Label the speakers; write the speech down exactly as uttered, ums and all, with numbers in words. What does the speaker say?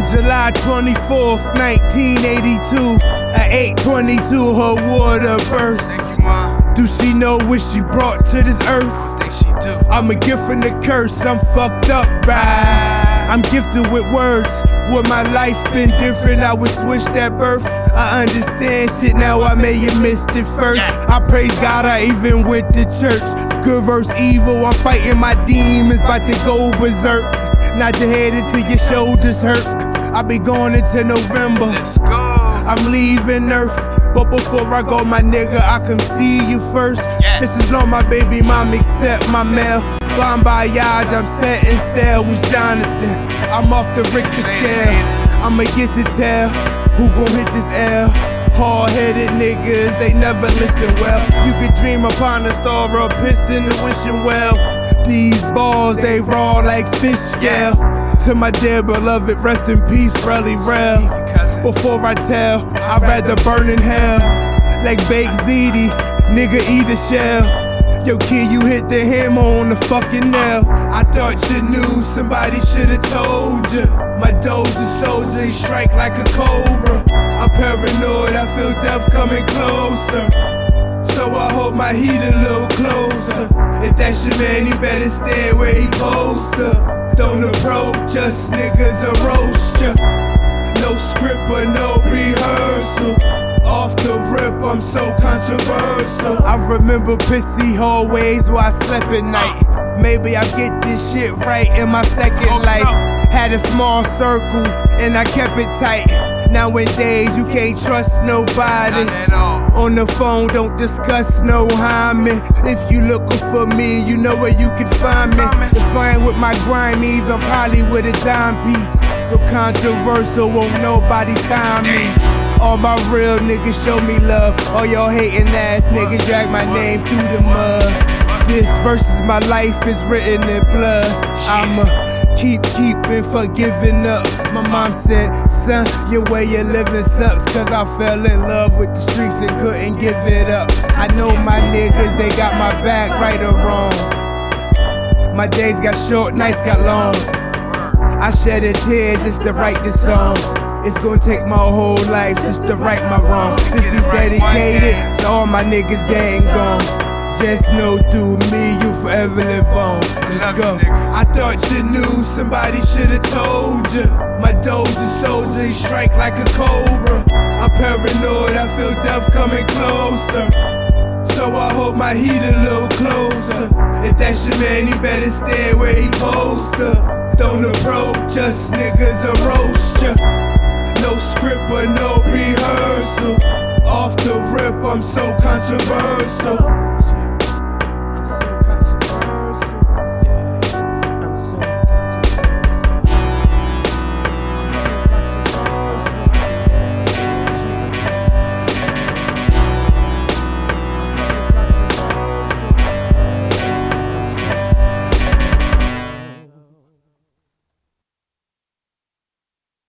Speaker 1: July twenty-fourth, nineteen eighty-two, at eight twenty-two, her water burst. Do she know what she brought to this earth? I'm a gift and a curse, I'm fucked up, right? I'm gifted with words. Would my life been different, I would switch that birth. I understand shit now, I may have missed it first. I praise God, I even with the church. Good versus evil, I'm fighting my demons, about to go berserk. Nod your head until your shoulders hurt. I be going into November. I'm leaving Earth, but before I go, my nigga, I come see you first. Just as long my baby mom accept my mail. Bon voyage, I'm setting sail with Jonathan. I'm off the Richter scale. I'ma get to tell who gon' hit this L. Hard-headed niggas, they never listen well. You could dream upon a star or pissing and wishing well. These balls, they raw like fish scale. To my dear beloved, rest in peace, really real. Before I tell, I'd rather burn in hell. Like baked ziti, nigga eat a shell. Yo kid, you hit the hammer on the fucking nail. I thought you knew, somebody should've told you. My doja soldier, he strike like a cobra. I'm paranoid, I feel death coming closer. So I hold my heat a little closer. If that's your man, you better stand where he posted. Don't approach us, niggas will roast ya. No script or no rehearsal. Off the rip, I'm so controversial. I remember pissy hallways where I slept at night. Maybe I get this shit right in my second life. Had a small circle and I kept it tight. Nowadays you can't trust nobody. On the phone, don't discuss no hymen. If you looking for me, you know where you can find me. If I ain't with my grimies, I'm probably with a dime piece. So controversial, won't nobody sign me. All my real niggas show me love. All y'all hating ass niggas drag my name through the mud. This versus my life is written in blood. I'ma keep keeping forgiving up. My mom said, son, your way of living sucks. Cause I fell in love with the streets and couldn't give it up. I know my niggas, they got my back, right or wrong. My days got short, nights got long. I shed a tear just to write this song. It's gonna take my whole life just to right my wrong. This is dedicated to all my niggas dead and gone. Just know through me, you forever live on. Let's go. I thought you knew, somebody should've told you. My doja soldier, he strike like a cobra. I'm paranoid, I feel death coming closer. So I hold my heat a little closer. If that's your man, you better stand where he posted. Don't approach us, niggas will roast ya. No script or no rehearsal. Off the rip, I'm so controversial.